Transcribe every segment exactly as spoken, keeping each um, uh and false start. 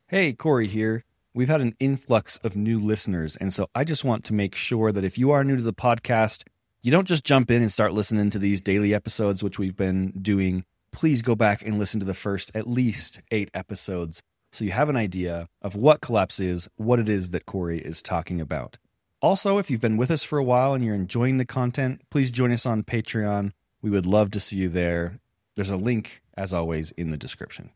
Hey, Corey here. We've had an influx of new listeners, and so I just want to make sure that if you are new to the podcast, you don't just jump in and start listening to these daily episodes, which we've been doing. Please go back and listen to the first at least eight episodes so you have an idea of what Collapse is, what it is that Corey is talking about. Also, if you've been with us for a while and you're enjoying the content, please join us on Patreon. We would love to see you there. There's a link, as always, in the description.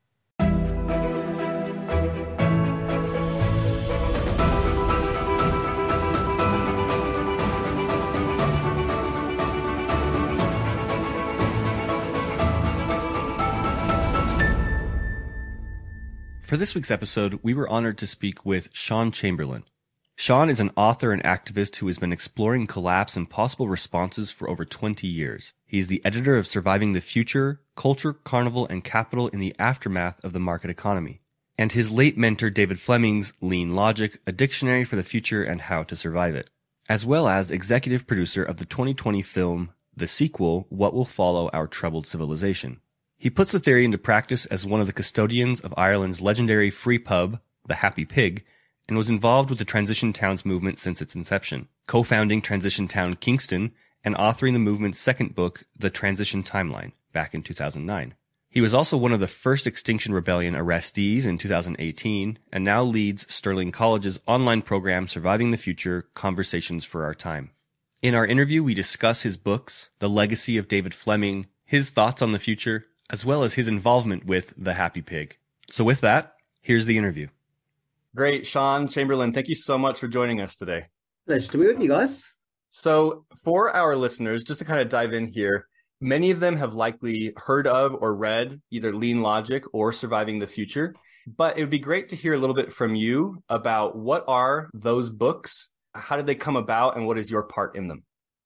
For this week's episode, we were honored to speak with Sean Chamberlain. Sean is an author and activist who has been exploring collapse and possible responses for over twenty years. He is the editor of Surviving the Future, Culture, Carnival, and Capital in the Aftermath of the Market Economy, and his late mentor David Fleming's Lean Logic, A Dictionary for the Future and How to Survive It, as well as executive producer of the twenty twenty film, the sequel, What Will Follow Our Troubled Civilization. He puts the theory into practice as one of the custodians of Ireland's legendary free pub, the Happy Pig, and was involved with the Transition Towns movement since its inception, co-founding Transition Town Kingston and authoring the movement's second book, The Transition Timeline, back in two thousand nine. He was also one of the first Extinction Rebellion arrestees in two thousand eighteen and now leads Stirling College's online program Surviving the Future, Conversations for Our Time. In our interview, we discuss his books, the legacy of David Fleming, his thoughts on the future, as well as his involvement with the Happy Pig. So with that, here's the interview. Great. Sean Chamberlain, thank you so much for joining us today. Pleasure to be with you guys. So for our listeners, just to kind of dive in here, many of them have likely heard of or read either Lean Logic or Surviving the Future, but it would be great to hear a little bit from you about what are those books, how did they come about, and what is your part in them?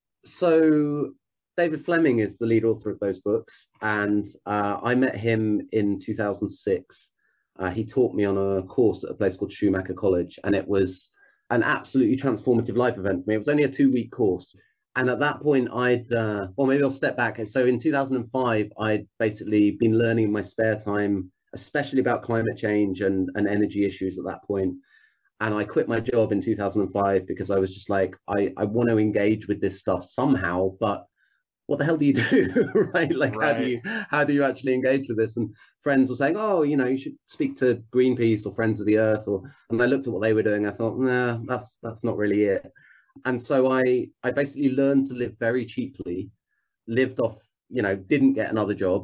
So David Fleming is the lead author of those books, and uh, I met him in two thousand six. Uh, he taught me on a course at a place called Schumacher College, and it was an absolutely transformative life event for me. It was only a two-week course, and at that point, I'd, uh, well, maybe I'll step back. And so in two thousand five, I'd basically been learning in my spare time, especially about climate change and, and energy issues at that point. And I quit my job in two thousand five because I was just like, I, I want to engage with this stuff somehow, but what the hell do you do, right? Like, right. how do you how do you actually engage with this? And friends were saying, oh, you know, you should speak to Greenpeace or Friends of the Earth. Or and I looked at what they were doing. I thought, nah, that's that's not really it. And so I I basically learned to live very cheaply, lived off, you know, didn't get another job,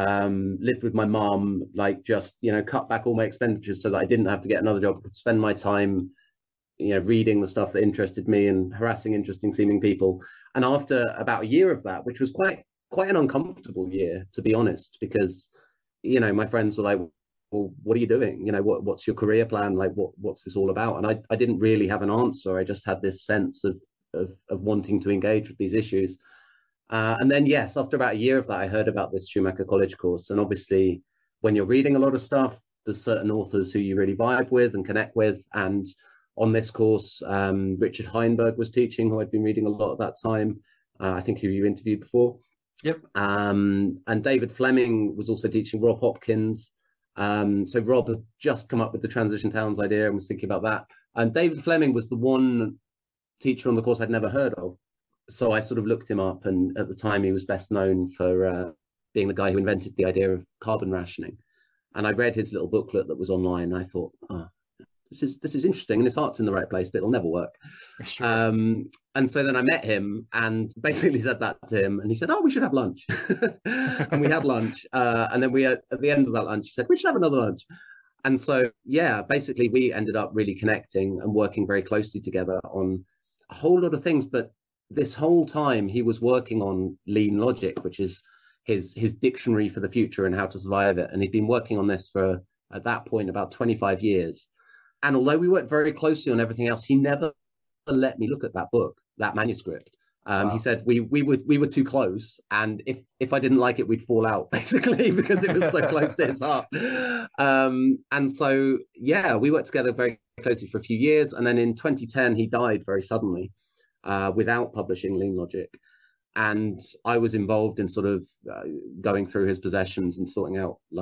um, lived with my mom, like just, you know, cut back all my expenditures so that I didn't have to get another job. I could spend my time, you know, reading the stuff that interested me and harassing interesting seeming people. And after about a year of that, which was quite quite an uncomfortable year, to be honest, because, you know, my friends were like, well, what are you doing? You know, what what's your career plan? Like, what what's this all about? And I, I didn't really have an answer. I just had this sense of of, of wanting to engage with these issues. Uh, and then, yes, after about a year of that, I heard about this Schumacher College course. And obviously, when you're reading a lot of stuff, there's certain authors who you really vibe with and connect with. And on this course, um, Richard Heinberg was teaching, who I'd been reading a lot at that time. Uh, I think who you interviewed before. Yep. Um, and David Fleming was also teaching, Rob Hopkins. Um, so Rob had just come up with the Transition Towns idea and was thinking about that. And David Fleming was the one teacher on the course I'd never heard of. So I sort of looked him up, and at the time he was best known for uh, being the guy who invented the idea of carbon rationing. And I read his little booklet that was online, and I thought, oh, this is this is interesting, and his heart's in the right place, but it'll never work. Sure. Um, and so then I met him and basically said that to him, and he said, oh, we should have lunch. And we had lunch. Uh, and then we had, at the end of that lunch, he said, we should have another lunch. And so, yeah, basically we ended up really connecting and working very closely together on a whole lot of things. But this whole time he was working on Lean Logic, which is his his dictionary for the future and how to survive it. And he'd been working on this for, at that point, about twenty-five years. And although we worked very closely on everything else, he never let me look at that book, that manuscript. Um, wow. He said we we were we were too close, and if if I didn't like it, we'd fall out, basically, because it was so close to his heart. Um, and so yeah, we worked together very closely for a few years, and then in twenty ten he died very suddenly, uh, without publishing Lean Logic. And I was involved in sort of uh, going through his possessions and sorting out like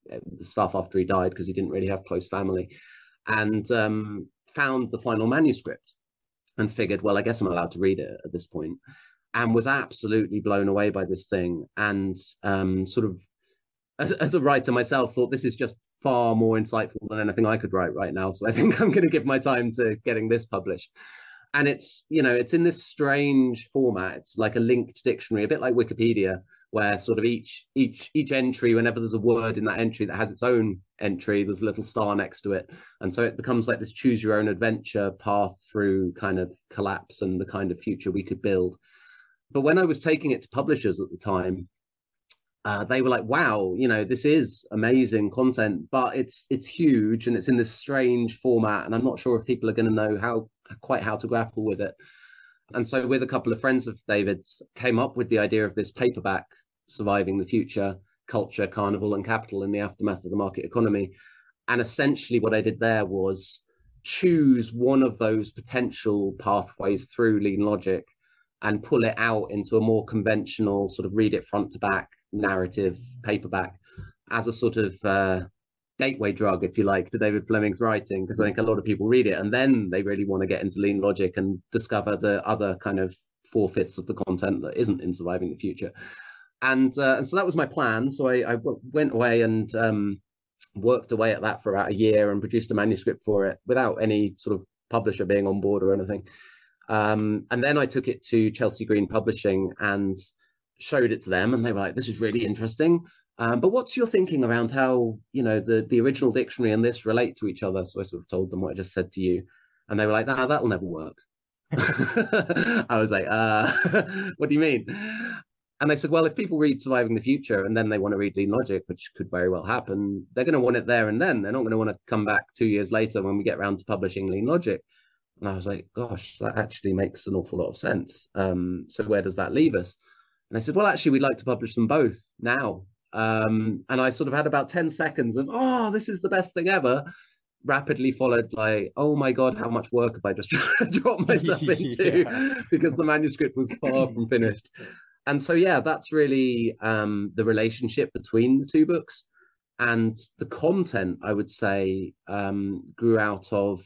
the stuff after he died because he didn't really have close family, and um, found the final manuscript and figured, well, I guess I'm allowed to read it at this point, and was absolutely blown away by this thing. And um, sort of, as, as a writer myself, thought this is just far more insightful than anything I could write right now. So I think I'm going to give my time to getting this published. And it's, you know, it's in this strange format. It's like a linked dictionary, a bit like Wikipedia, where sort of each each each entry, whenever there's a word in that entry that has its own entry, there's a little star next to it. And so it becomes like this choose your own adventure path through kind of collapse and the kind of future we could build. But when I was taking it to publishers at the time, uh, they were like, wow, you know, this is amazing content, but it's it's huge and it's in this strange format. And I'm not sure if people are going to know how quite how to grapple with it. And so with a couple of friends of David's, came up with the idea of this paperback, Surviving the Future, Culture, Carnival and Capital in the Aftermath of the Market Economy. And essentially what I did there was choose one of those potential pathways through Lean Logic and pull it out into a more conventional sort of read it front to back narrative paperback as a sort of uh, gateway drug, if you like, to David Fleming's writing, because I think a lot of people read it and then they really want to get into Lean Logic and discover the other kind of four-fifths of the content that isn't in Surviving the Future. And, uh, and so that was my plan. So I, I went away and um, worked away at that for about a year and produced a manuscript for it without any sort of publisher being on board or anything. Um, and then I took it to Chelsea Green Publishing and showed it to them, and they were like, this is really interesting. Um, but what's your thinking around how, you know, the, the original dictionary and this relate to each other? So I sort of told them what I just said to you. And they were like, nah, that'll never work. I was like, uh, what do you mean? And they said, well, if people read Surviving the Future and then they want to read Lean Logic, which could very well happen, they're going to want it there and then. They're not going to want to come back two years later when we get around to publishing Lean Logic. And I was like, gosh, that actually makes an awful lot of sense. Um, so where does that leave us? And they said, well, actually, we'd like to publish them both now. Um, and I sort of had about ten seconds of, oh, this is the best thing ever, rapidly followed by, oh my God, how much work have I just dropped myself into? Yeah. Because the manuscript was far from finished. And so, yeah, that's really um, the relationship between the two books. And the content, I would say, um, grew out of,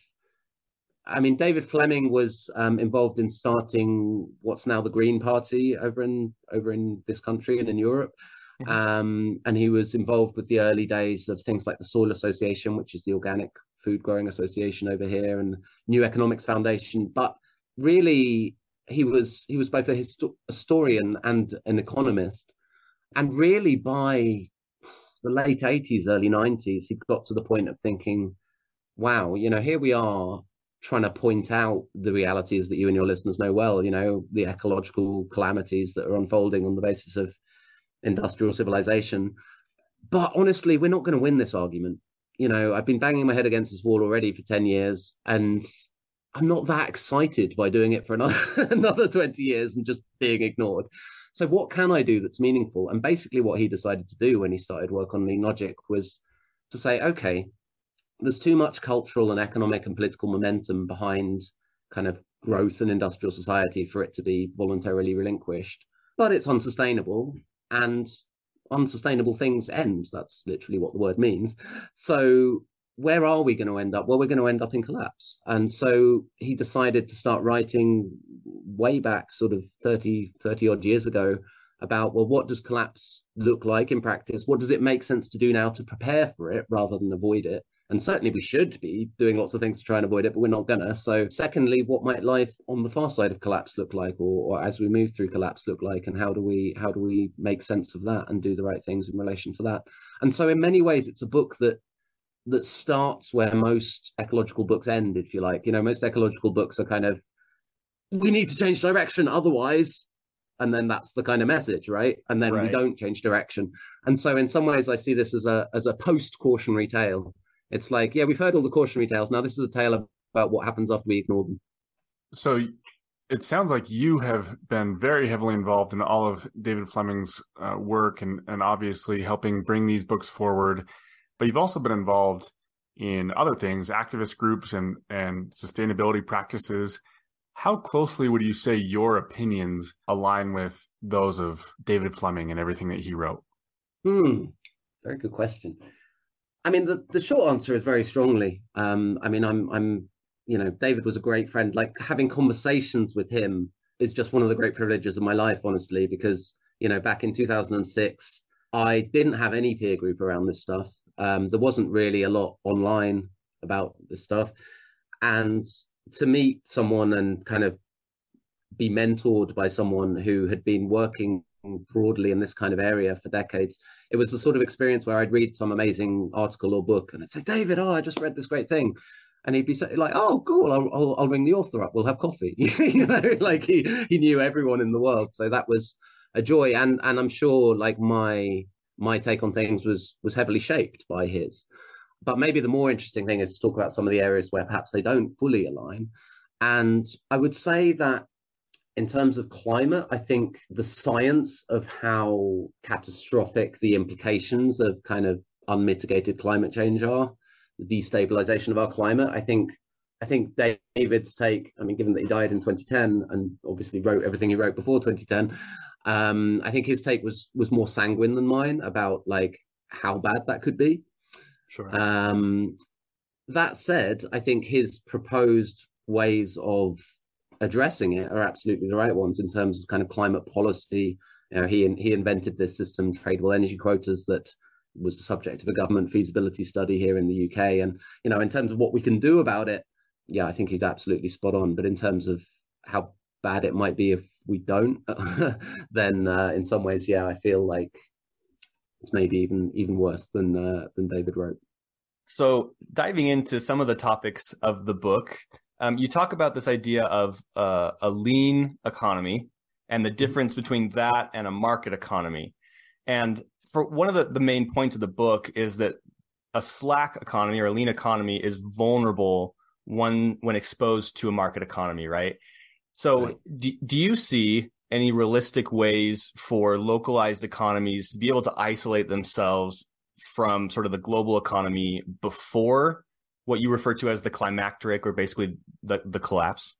I mean, David Fleming was um, involved in starting what's now the Green Party over in over in this country and in Europe. Mm-hmm. Um, and he was involved with the early days of things like the Soil Association, which is the Organic Food Growing Association over here, and New Economics Foundation. But really, he was he was both a histo- historian and an economist. And really, by the late eighties, early nineties, he got to the point of thinking, wow, you know, here we are trying to point out the realities that you and your listeners know well, you know, the ecological calamities that are unfolding on the basis of industrial civilization. But honestly, we're not going to win this argument. You know, I've been banging my head against this wall already for ten years, and I'm not that excited by doing it for another, another twenty years and just being ignored. So what can I do that's meaningful? And basically what he decided to do when he started work on Lean Logic was to say, okay, there's too much cultural and economic and political momentum behind kind of growth in industrial society for it to be voluntarily relinquished, but it's unsustainable, and unsustainable things end. That's literally what the word means. So where are we going to end up? Well, we're going to end up in collapse. And so he decided to start writing way back sort of thirty, thirty odd years ago about, well, what does collapse look like in practice? What does it make sense to do now to prepare for it rather than avoid it? And certainly we should be doing lots of things to try and avoid it, but we're not gonna. So secondly, what might life on the far side of collapse look like, or, or as we move through collapse look like, and how do we how do we make sense of that and do the right things in relation to that? And so in many ways, it's a book that that starts where most ecological books end, if you like. You know, most ecological books are kind of, we need to change direction, otherwise, and then that's the kind of message, right? And then right. we don't change direction. And so in some ways, I see this as a as a post-cautionary tale. It's like, yeah, we've heard all the cautionary tales. Now this is a tale about what happens after we ignore them. So it sounds like you have been very heavily involved in all of David Fleming's uh, work and, and obviously helping bring these books forward. But you've also been involved in other things, activist groups and, and sustainability practices. How closely would you say your opinions align with those of David Fleming and everything that he wrote? Hmm, very good question. I mean, the, the short answer is very strongly. Um, I mean, I'm I'm you know, David was a great friend. Like having conversations with him is just one of the great privileges of my life, honestly, because you know, back in two thousand six, I didn't have any peer group around this stuff. Um, there wasn't really a lot online about this stuff, and to meet someone and kind of be mentored by someone who had been working broadly in this kind of area for decades. It was the sort of experience where I'd read some amazing article or book and I'd say, David, oh, I just read this great thing. And he'd be like, oh, cool, I'll, I'll, I'll ring the author up. We'll have coffee. you know, like he, he knew everyone in the world. So that was a joy. And, and I'm sure like my, my take on things was, was heavily shaped by his. But maybe the more interesting thing is to talk about some of the areas where perhaps they don't fully align. And I would say that in terms of climate, I think the science of how catastrophic the implications of kind of unmitigated climate change are, the destabilization of our climate, I think I think David's take, I mean, given that he died in twenty ten and obviously wrote everything he wrote before twenty ten, um, I think his take was was more sanguine than mine about like how bad that could be. Sure. Um, that said, I think his proposed ways of addressing it are absolutely the right ones in terms of kind of climate policy. You know, he he invented this system, tradable energy quotas, that was the subject of a government feasibility study here in the U K. And you know, in terms of what we can do about it, yeah, I think he's absolutely spot on. But in terms of how bad it might be if we don't, then uh, in some ways, yeah, I feel like it's maybe even even worse than uh, than David wrote. So diving into some of the topics of the book, um, you talk about this idea of uh, a lean economy and the difference between that and a market economy. And for one of the, the main points of the book is that a slack economy or a lean economy is vulnerable one when exposed to a market economy, right? So right. Do, do you see any realistic ways for localized economies to be able to isolate themselves from sort of the global economy before what you refer to as the climacteric, or basically the, the collapse?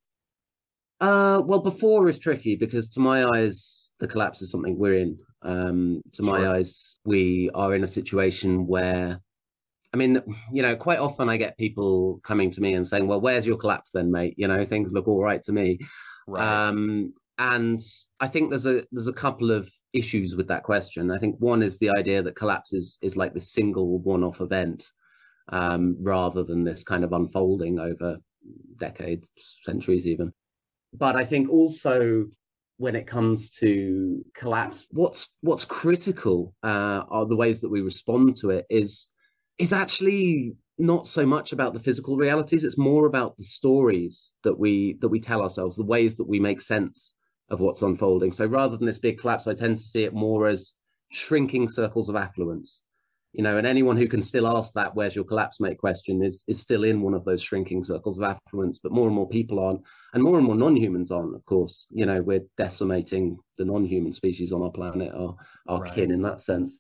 Uh, well, before is tricky because to my eyes, the collapse is something we're in. Um, to my Sure. eyes, we are in a situation where, I mean, you know, quite often I get people coming to me and saying, well, where's your collapse then, mate? You know, things look all right to me. Right. Um, and I think there's a there's a couple of issues with that question. I think one is the idea that collapse is, is like the single one-off event, um, rather than this kind of unfolding over decades, centuries even. But I think also when it comes to collapse, what's what's critical uh, are the ways that we respond to it is is actually not so much about the physical realities. It's more about the stories that we that we tell ourselves, the ways that we make sense of what's unfolding. So rather than this big collapse, I tend to see it more as shrinking circles of affluence. You know, and anyone who can still ask that "where's your collapse, mate?" question is is still in one of those shrinking circles of affluence. But more and more people aren't, and more and more non-humans aren't. Of course, you know, we're decimating the non-human species on our planet, our our Right. kin in that sense.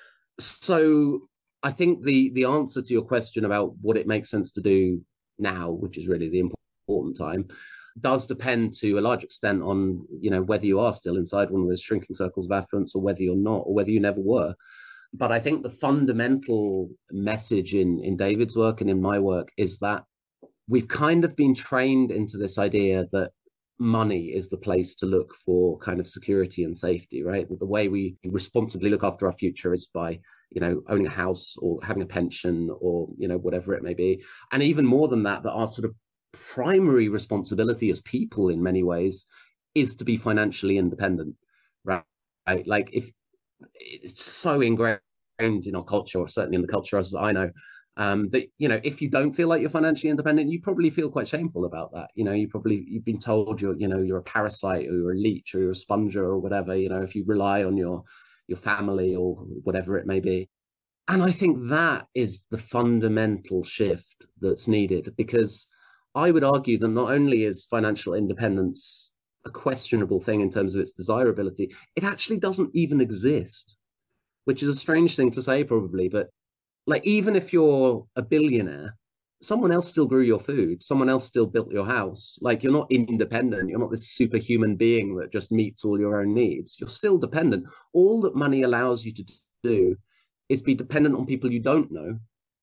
So I think the the answer to your question about what it makes sense to do now, which is really the important time, does depend to a large extent on, you know, whether you are still inside one of those shrinking circles of affluence or whether you're not, or whether you never were. But I think the fundamental message in in David's work and in my work is that we've kind of been trained into this idea that money is the place to look for kind of security and safety, right? That the way we responsibly look after our future is by, you know, owning a house or having a pension or, you know, whatever it may be. And even more than that, that our sort of primary responsibility as people in many ways is to be financially independent, right? Right? Like if it's so ingrained in our culture, or certainly in the culture as I know, um, that, you know, if you don't feel like you're financially independent, you probably feel quite shameful about that. You know, you probably, you've been told you're, you know, you're a parasite or you're a leech or you're a sponger or whatever, you know, if you rely on your, your family or whatever it may be. And I think that is the fundamental shift that's needed, because I would argue that not only is financial independence a questionable thing in terms of its desirability, it actually doesn't even exist, which is a strange thing to say probably, but like, even if you're a billionaire, someone else still grew your food, someone else still built your house. Like, you're not independent, you're not this superhuman being that just meets all your own needs. You're still dependent. All that money allows you to do is be dependent on people you don't know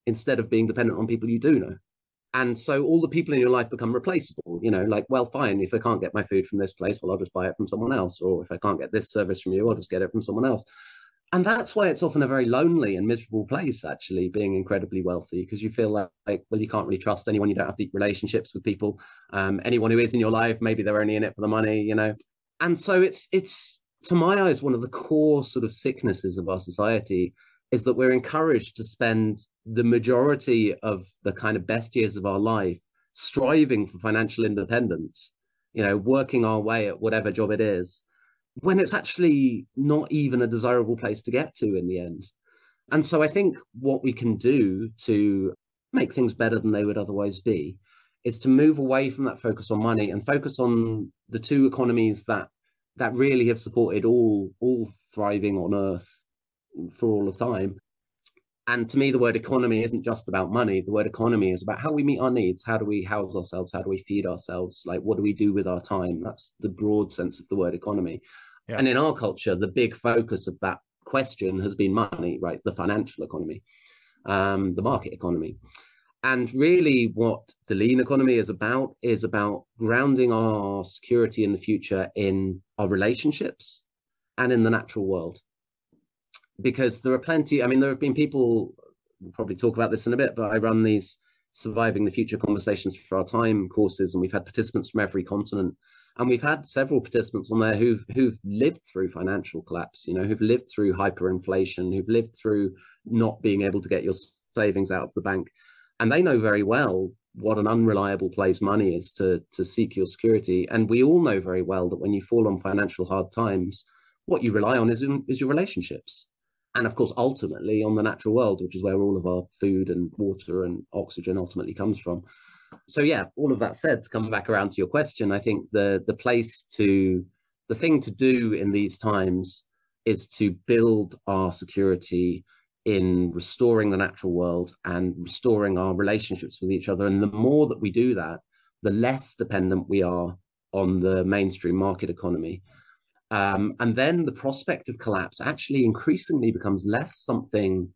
instead of being dependent on people you do know. And so all the people in your life become replaceable, you know, like, well, fine, if I can't get my food from this place, well, I'll just buy it from someone else. Or if I can't get this service from you, I'll just get it from someone else. And that's why it's often a very lonely and miserable place, actually, being incredibly wealthy, because you feel like, like, well, you can't really trust anyone. You don't have deep relationships with people. Um, anyone who is in your life, maybe they're only in it for the money, you know. And so it's, it's to my eyes, one of the core sort of sicknesses of our society is that we're encouraged to spend the majority of the kind of best years of our life striving for financial independence, you know, working our way at whatever job it is, when it's actually not even a desirable place to get to in the end. And so I think what we can do to make things better than they would otherwise be is to move away from that focus on money and focus on the two economies that that really have supported all all thriving on Earth for all of time. And to me, the word economy isn't just about money. The word economy is about how we meet our needs. How do we house ourselves? How do we feed ourselves? Like, what do we do with our time? That's the broad sense of the word economy. Yeah. And in our culture, the big focus of that question has been money, right? The financial economy, um, the market economy. And really what the lean economy is about is about grounding our security in the future in our relationships and in the natural world. Because there are plenty, I mean, there have been people, we'll probably talk about this in a bit, but I run these Surviving the Future Conversations for Our Time courses, and we've had participants from every continent. And we've had several participants on there who've, who've lived through financial collapse, you know, who've lived through hyperinflation, who've lived through not being able to get your savings out of the bank. And they know very well what an unreliable place money is to, to seek your security. And we all know very well that when you fall on financial hard times, what you rely on is, is your relationships. And of course, ultimately on the natural world, which is where all of our food and water and oxygen ultimately comes from. So yeah, all of that said, to come back around to your question, I think the the place to, the thing to do in these times is to build our security in restoring the natural world and restoring our relationships with each other. And the more that we do that, the less dependent we are on the mainstream market economy. Um, and then the prospect of collapse actually increasingly becomes less something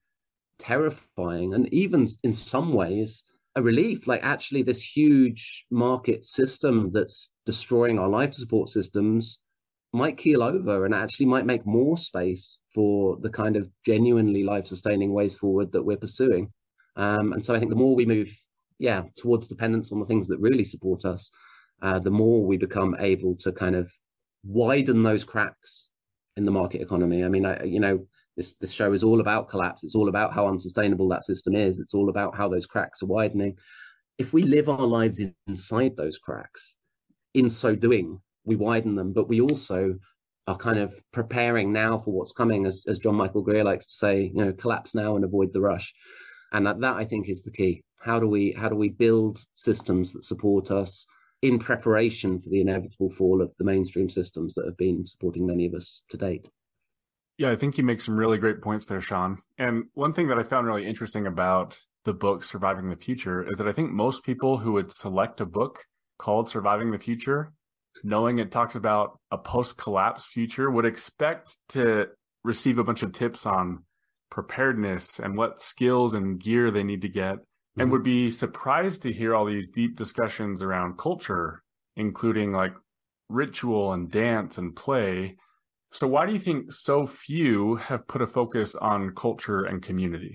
terrifying and even in some ways a relief. Like, actually, this huge market system that's destroying our life support systems might keel over and actually might make more space for the kind of genuinely life-sustaining ways forward that we're pursuing. Um, and so I think the more we move, yeah, towards dependence on the things that really support us, uh, the more we become able to kind of widen those cracks in the market economy. I mean, I, you know, this this show is all about collapse. It's all about how unsustainable that system is. It's all about how those cracks are widening. If we live our lives in, inside those cracks, in so doing, we widen them, but we also are kind of preparing now for what's coming, as, as John Michael Greer likes to say, you know, collapse now and avoid the rush. And that, that I think is the key. How do we how do we build systems that support us in preparation for the inevitable fall of the mainstream systems that have been supporting many of us to date? Yeah, I think you make some really great points there, Sean. And one thing that I found really interesting about the book Surviving the Future is that I think most people who would select a book called Surviving the Future, knowing it talks about a post-collapse future, would expect to receive a bunch of tips on preparedness and what skills and gear they need to get, mm-hmm. and would be surprised to hear all these deep discussions around culture, including like ritual and dance and play. So why do you think so few have put a focus on culture and community?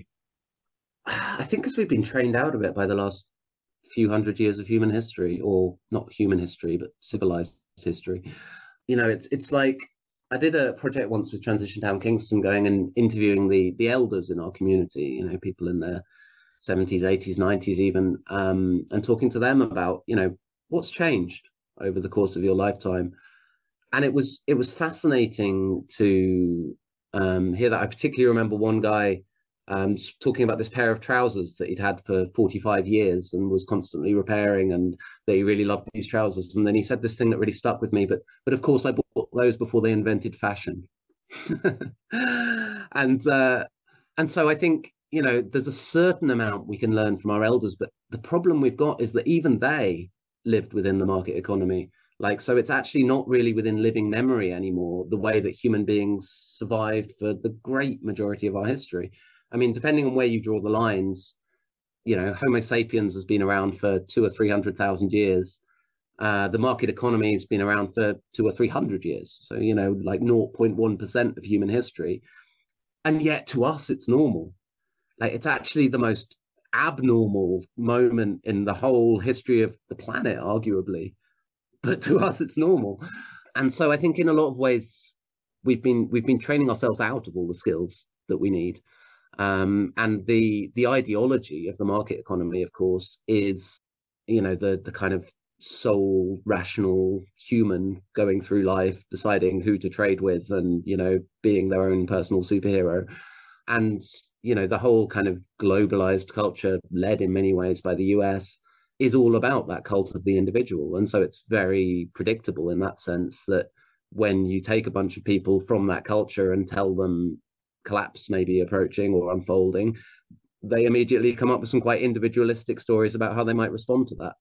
I think because we've been trained out of it by the last few hundred years of human history, or not human history, but civilized history. You know, it's it's like, I did a project once with Transition Town Kingston, going and interviewing the the elders in our community, you know, people in their seventies, eighties, nineties even, um, and talking to them about, you know, what's changed over the course of your lifetime. And it was it was fascinating to um, hear that. I particularly remember one guy um, talking about this pair of trousers that he'd had for forty-five years and was constantly repairing, and that he really loved these trousers. And then he said this thing that really stuck with me, but but of course I bought those before they invented fashion. and uh, and so I think, you know, there's a certain amount we can learn from our elders, but the problem we've got is that even they lived within the market economy. Like, so it's actually not really within living memory anymore, the way that human beings survived for the great majority of our history. I mean, depending on where you draw the lines, you know, Homo sapiens has been around for two or three hundred thousand years. Uh, the market economy has been around for two or three hundred years. So, you know, like zero point one percent of human history. And yet to us, it's normal. Like, it's actually the most abnormal moment in the whole history of the planet, arguably. But to us, it's normal. And so I think in a lot of ways, we've been we've been training ourselves out of all the skills that we need. Um, and the the ideology of the market economy, of course, is, you know, the the kind of sole rational human going through life, deciding who to trade with, and, you know, being their own personal superhero. And, you know, the whole kind of globalized culture, led in many ways by the U S, is all about that cult of the individual. And so it's very predictable in that sense that when you take a bunch of people from that culture and tell them collapse may be approaching or unfolding, they immediately come up with some quite individualistic stories about how they might respond to that.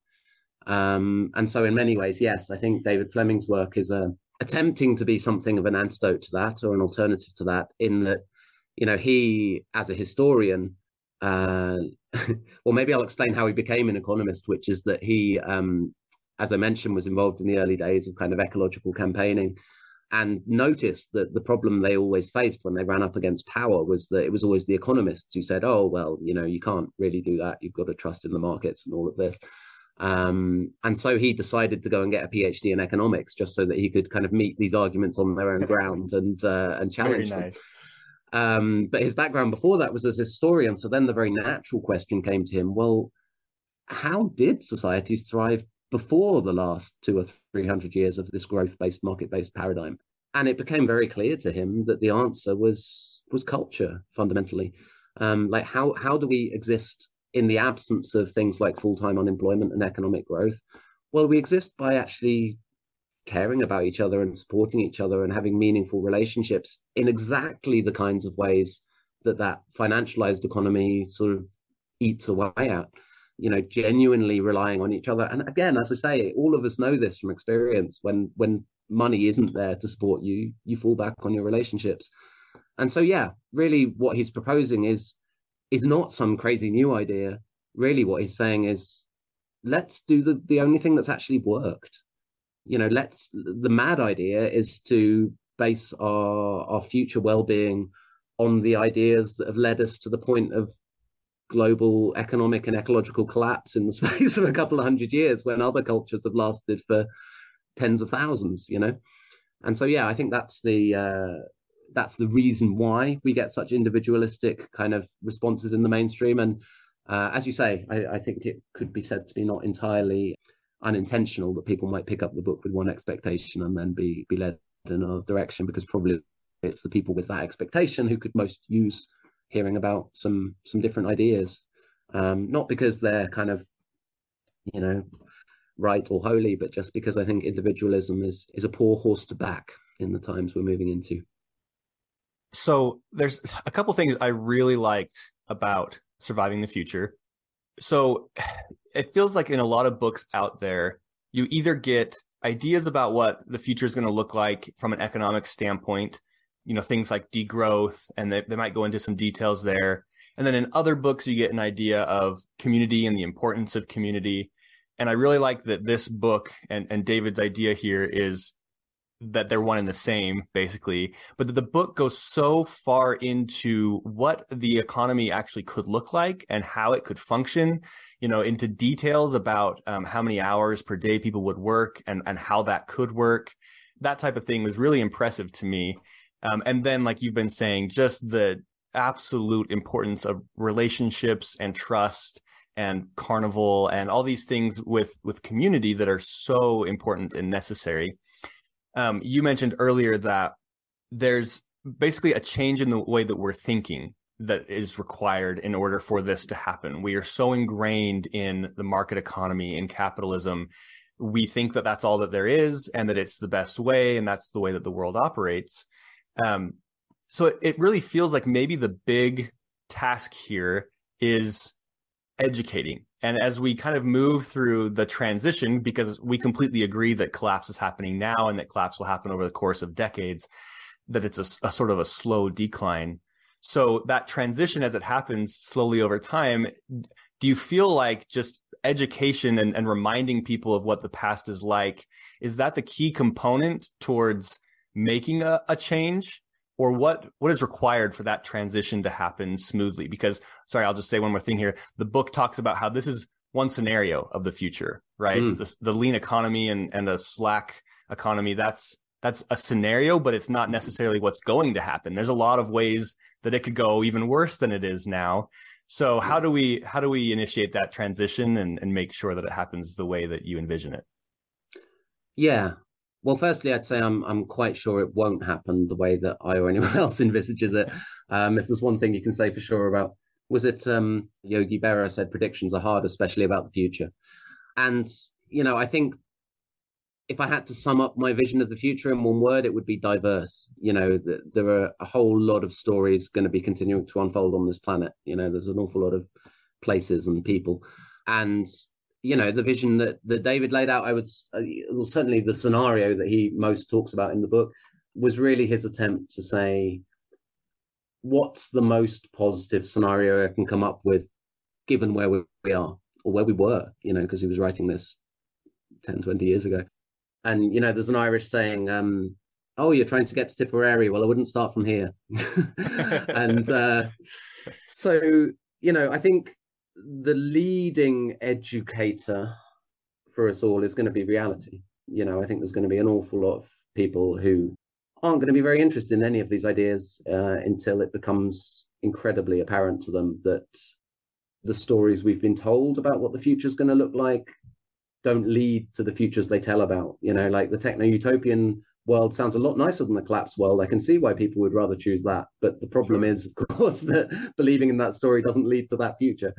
Um, and so in many ways, yes, I think David Fleming's work is uh, attempting to be something of an antidote to that, or an alternative to that, in that, you know, he, as a historian, uh, well, maybe I'll explain how he became an economist, which is that he, um, as I mentioned, was involved in the early days of kind of ecological campaigning, and noticed that the problem they always faced when they ran up against power was that it was always the economists who said, oh, well, you know, you can't really do that. You've got to trust in the markets and all of this. Um, and so he decided to go and get a PhD in economics just so that he could kind of meet these arguments on their own ground and uh, and challenge Very nice. them. Um, but his background before that was as a historian. So then the very natural question came to him, well, how did societies thrive before the last two or three hundred years of this growth-based, market-based paradigm? And it became very clear to him that the answer was was culture, fundamentally. Um, like, how how do we exist in the absence of things like full-time unemployment and economic growth? Well, we exist by actually caring about each other and supporting each other and having meaningful relationships in exactly the kinds of ways that that financialized economy sort of eats away at, you know, genuinely relying on each other. And again, as I say, all of us know this from experience. When when money isn't there to support you, you fall back on your relationships. And so, yeah, really what he's proposing is is not some crazy new idea. Really what he's saying is, let's do the, the only thing that's actually worked. You know, let's, the mad idea is to base our, our future well-being on the ideas that have led us to the point of global economic and ecological collapse in the space of a couple of hundred years, when other cultures have lasted for tens of thousands, you know? And so, yeah, I think that's the, uh, that's the reason why we get such individualistic kind of responses in the mainstream. And uh, as you say, I, I think it could be said to be not entirely unintentional that people might pick up the book with one expectation and then be be led in another direction, because probably it's the people with that expectation who could most use hearing about some some different ideas, um, not because they're kind of, you know, right or holy, but just because I think individualism is is a poor horse to back in the times we're moving into. So there's a couple things I really liked about Surviving the Future. So it feels like in a lot of books out there, you either get ideas about what the future is going to look like from an economic standpoint, you know, things like degrowth, and they, they might go into some details there. And then in other books, you get an idea of community and the importance of community. And I really like that this book and, and David's idea here is that they're one and the same, basically, but that the book goes so far into what the economy actually could look like and how it could function, you know, into details about um, how many hours per day people would work and, and how that could work. That type of thing was really impressive to me. Um, and then, like you've been saying, just the absolute importance of relationships and trust and carnival and all these things with, with community that are so important and necessary. Um, you mentioned earlier that there's basically a change in the way that we're thinking that is required in order for this to happen. We are so ingrained in the market economy and capitalism. We think that that's all that there is and that it's the best way and that's the way that the world operates. Um, so it, it really feels like maybe the big task here is educating. And as we kind of move through the transition, because we completely agree that collapse is happening now and that collapse will happen over the course of decades, that it's a, a sort of a slow decline. So that transition, as it happens slowly over time, do you feel like just education and, and reminding people of what the past is like, is that the key component towards making a, a change? Or what what is required for that transition to happen smoothly? Because, sorry, I'll just say one more thing here. The book talks about how this is one scenario of the future, right? Mm. It's the, the lean economy and, and the Slack economy. That's that's a scenario, but it's not necessarily what's going to happen. There's a lot of ways that it could go even worse than it is now. So how do we how do we initiate that transition and, and make sure that it happens the way that you envision it? Yeah. Well, firstly, I'd say I'm I'm quite sure it won't happen the way that I or anyone else envisages it. Um, if there's one thing you can say for sure about, was it um, Yogi Berra said predictions are hard, especially about the future. And, you know, I think if I had to sum up my vision of the future in one word, it would be diverse. You know, the, there are a whole lot of stories going to be continuing to unfold on this planet. You know, there's an awful lot of places and people. And you know, the vision that, that David laid out, I would, uh, well, certainly the scenario that he most talks about in the book was really his attempt to say, what's the most positive scenario I can come up with, given where we, we are or where we were, you know, because he was writing this ten, twenty years ago. And, you know, there's an Irish saying, um, oh, you're trying to get to Tipperary. Well, I wouldn't start from here. and uh, so, you know, I think the leading educator for us all is going to be reality. You know, I think there's going to be an awful lot of people who aren't going to be very interested in any of these ideas uh, until it becomes incredibly apparent to them that the stories we've been told about what the future is going to look like don't lead to the futures they tell about. You know, like the techno-utopian world sounds a lot nicer than the collapsed world. I can see why people would rather choose that. But the problem sure. is, of course, that believing in that story doesn't lead to that future.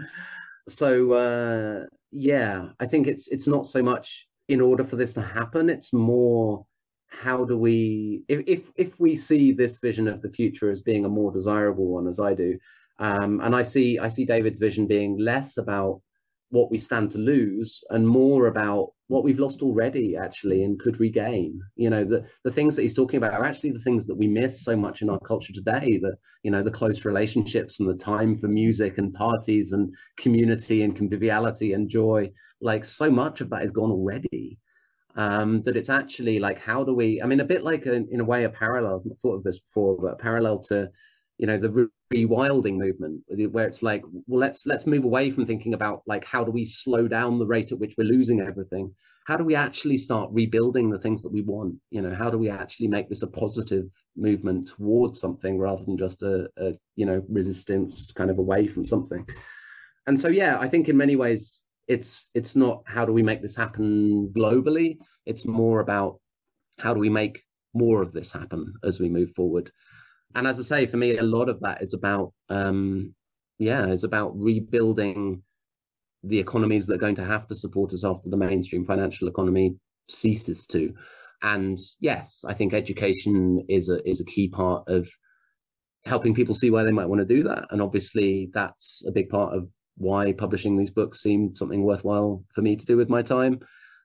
So, uh, yeah, I think it's it's not so much in order for this to happen. It's more, how do we, if if, if we see this vision of the future as being a more desirable one, as I do, um, and I see I see David's vision being less about what we stand to lose and more about what we've lost already, actually, and could regain. You know, the the things that he's talking about are actually the things that we miss so much in our culture today, that, you know, the close relationships and the time for music and parties and community and conviviality and joy. Like, so much of that is gone already, um, that it's actually like, how do we, I mean, a bit like a, in a way, a parallel, I've thought of this before, but a parallel to, you know, the rewilding movement, where it's like, well, let's let's move away from thinking about like, how do we slow down the rate at which we're losing everything? How do we actually start rebuilding the things that we want? You know, how do we actually make this a positive movement towards something rather than just a, a you know, resistance kind of away from something? And so, yeah, I think in many ways, it's it's not how do we make this happen globally? It's more about how do we make more of this happen as we move forward. And as I say, for me, a lot of that is about, um, yeah, is about rebuilding the economies that are going to have to support us after the mainstream financial economy ceases to. And yes, I think education is a is a key part of helping people see why they might want to do that. And obviously, that's a big part of why publishing these books seemed something worthwhile for me to do with my time.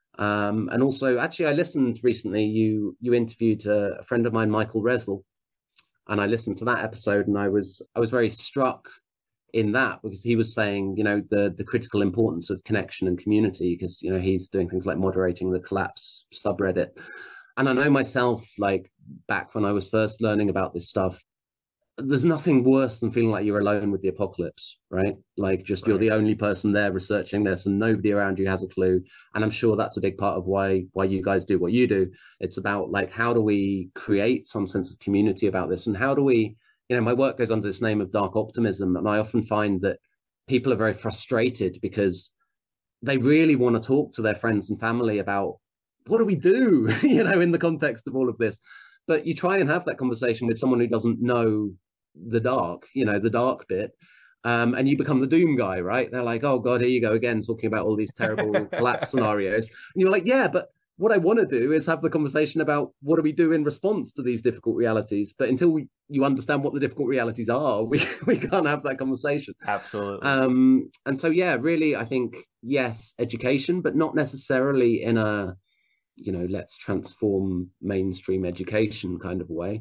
Um, and also, actually, I listened recently. You you interviewed a, a friend of mine, Michael Resl. And I listened to that episode, and I was I was very struck in that, because he was saying, you know, the the critical importance of connection and community, because, you know, he's doing things like moderating the Collapse subreddit. And I know myself, like back when I was first learning about this stuff, there's nothing worse than feeling like you're alone with the apocalypse, right? Like just right. You're the only person there researching this and nobody around you has a clue. And I'm sure that's a big part of why why you guys do what you do. It's about like, how do we create some sense of community about this? And how do we, you know, my work goes under this name of dark optimism. And I often find that people are very frustrated because they really want to talk to their friends and family about what do we do, you know, in the context of all of this. But you try and have that conversation with someone who doesn't know the dark, you know, the dark bit, um, and you become the doom guy, right? They're like, oh God, here you go again, talking about all these terrible collapse scenarios. And you're like, yeah, but what I want to do is have the conversation about what do we do in response to these difficult realities. But until we, you understand what the difficult realities are, we, we can't have that conversation. Absolutely. Um, and so, yeah, really, I think, yes, education, but not necessarily in a, you know, let's transform mainstream education kind of way.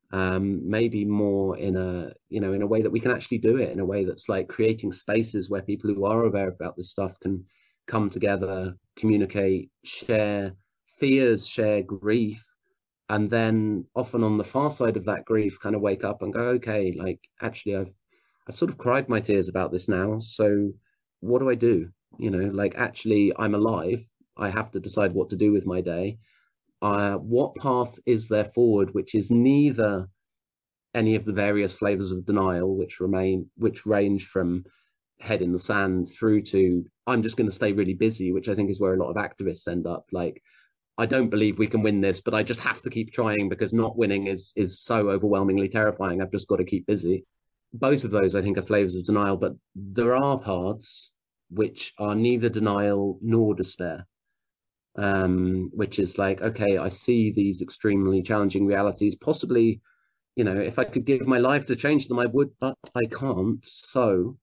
um, maybe more in a, you know, in a way that we can actually do it in a way that's like creating spaces where people who are aware about this stuff can come together, communicate, share fears, share grief, and then often on the far side of that grief, kind of wake up and go, okay, like actually I've I've sort of cried my tears about this now. So what do I do? You know, like actually I'm alive. I have to decide what to do with my day. Uh, what path is there forward, which is neither any of the various flavors of denial, which remain, which range from head in the sand through to I'm just going to stay really busy, which I think is where a lot of activists end up. Like, I don't believe we can win this, but I just have to keep trying because not winning is is so overwhelmingly terrifying. I've just got to keep busy. Both of those, I think, are flavors of denial, but there are paths which are neither denial nor despair. Um, which is like, okay, I see these extremely challenging realities. Possibly, you know, if I could give my life to change them, I would, but I can't. So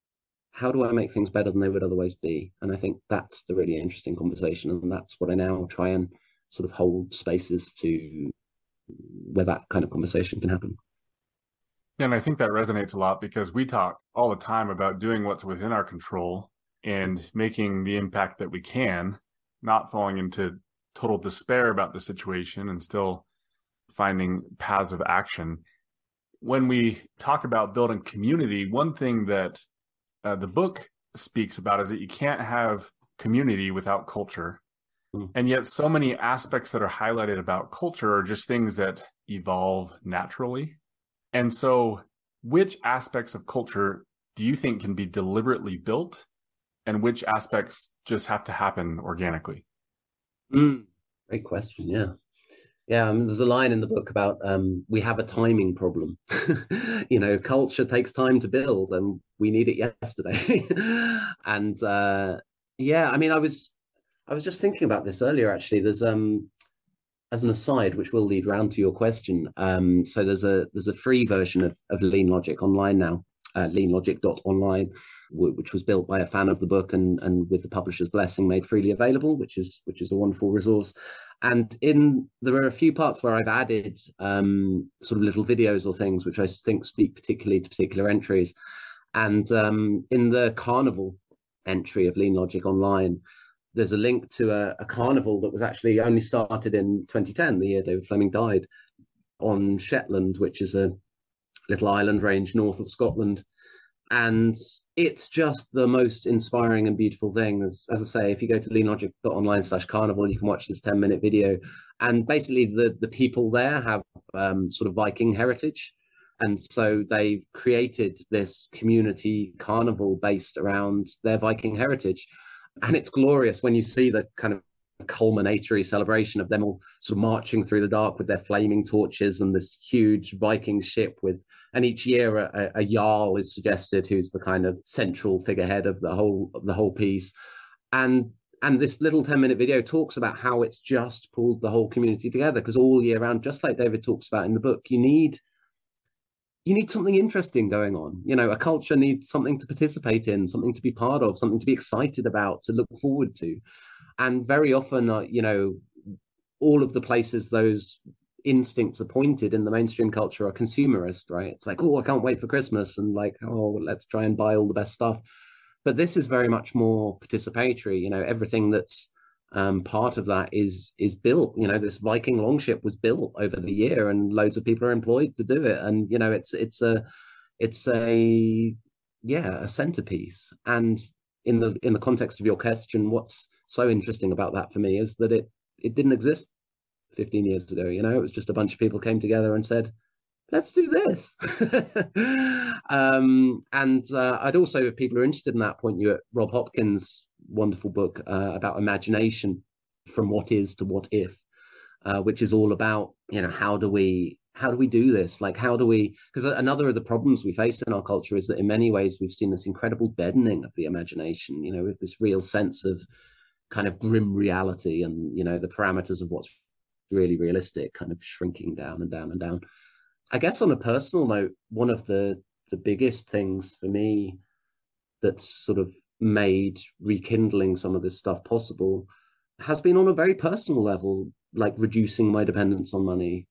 how do I make things better than they would otherwise be? And I think that's the really interesting conversation. And that's what I now try and sort of hold spaces to where that kind of conversation can happen. Yeah, and I think that resonates a lot because we talk all the time about doing what's within our control and making the impact that we can, not falling into total despair about the situation and still finding paths of action. When we talk about building community, one thing that uh, the book speaks about is that you can't have community without culture. Mm. And yet so many aspects that are highlighted about culture are just things that evolve naturally. And so which aspects of culture do you think can be deliberately built and which aspects just have to happen organically? Mm, great question. Yeah. Yeah. I mean, there's a line in the book about um, we have a timing problem. You know, culture takes time to build and we need it yesterday. And uh, yeah, I mean, I was I was just thinking about this earlier, actually. There's um as an aside, which will lead round to your question. Um, so there's a there's a free version of, of Lean Logic online now, uh, lean logic dot online, w- which was built by a fan of the book and and with the publisher's blessing made freely available, which is which is a wonderful resource. And in there are a few parts where I've added um, sort of little videos or things which I think speak particularly to particular entries. And um, in the carnival entry of Lean Logic online, there's a link to a, a carnival that was actually only started in twenty ten, the year David Fleming died, on Shetland, which is a little island range north of Scotland. And it's just the most inspiring and beautiful thing. As, as I say, if you go to lean logic dot online slash carnival, you can watch this ten minute video. And basically the, the people there have um, sort of Viking heritage. And so they've created this community carnival based around their Viking heritage. And it's glorious when you see the kind of culminatory celebration of them all sort of marching through the dark with their flaming torches and this huge Viking ship with, and each year a, a jarl is suggested who's the kind of central figurehead of the whole of the whole piece. And and this little ten minute video talks about how it's just pulled the whole community together, because all year round, just like David talks about in the book, you need you need something interesting going on. You know, a culture needs something to participate in, something to be part of, something to be excited about, to look forward to. And very often, uh, you know, all of the places those instincts are pointed in the mainstream culture are consumerist, right? It's like, oh, I can't wait for Christmas, and like, oh, let's try and buy all the best stuff. But this is very much more participatory. You know, everything that's um, part of that is is built. You know, this Viking longship was built over the year, and loads of people are employed to do it. And you know, it's it's a it's a yeah a centerpiece. And in the in the context of your question, what's so interesting about that for me is that it it didn't exist fifteen years ago. You know, it was just a bunch of people came together and said, let's do this. um, and uh, I'd also, if people are interested in that, point you at Rob Hopkins' wonderful book uh, about imagination, From What Is to What If, uh, which is all about, you know, how do we how do we do this? Like, how do we, because another of the problems we face in our culture is that in many ways we've seen this incredible deadening of the imagination, you know, with this real sense of kind of grim reality and, you know, the parameters of what's really realistic kind of shrinking down and down and down. I guess on a personal note, one of the the biggest things for me that's sort of made rekindling some of this stuff possible has been on a very personal level, like reducing my dependence on money.